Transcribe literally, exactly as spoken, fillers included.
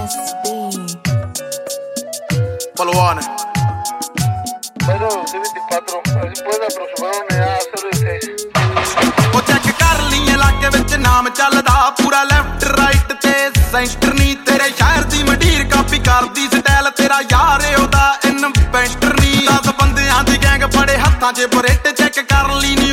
Paluane. Pero di ventiquattro, si può approssimare un'A zero sei. ਉਹ check ਕਰ ਲਈ ਇਲਾਕੇ ਵਿੱਚ ਨਾਮ ਚੱਲਦਾ ਪੂਰਾ ਲੈਫਟ ਰਾਈਟ ਤੇ ਸੈਂਟਰ ਨਹੀਂ ਤੇਰੇ ਸ਼ਹਿਰ ਦੀ ਮੰਡੀਰ ਕਾਪੀ ਕਰਦੀ ਸਟਾਈਲ ਤੇਰਾ ਯਾਰ ਉਹਦਾ ਇਨਵੈਂਟਰ ਨਹੀਂ ਦਸ ਬੰਦਿਆਂ ਦੀ ਗੈਂਗ ਫੜੇ ਹੱਥਾਂ 'ਚ ਬਰੇਟ ਚੈੱਕ ਕਰ ਲਈ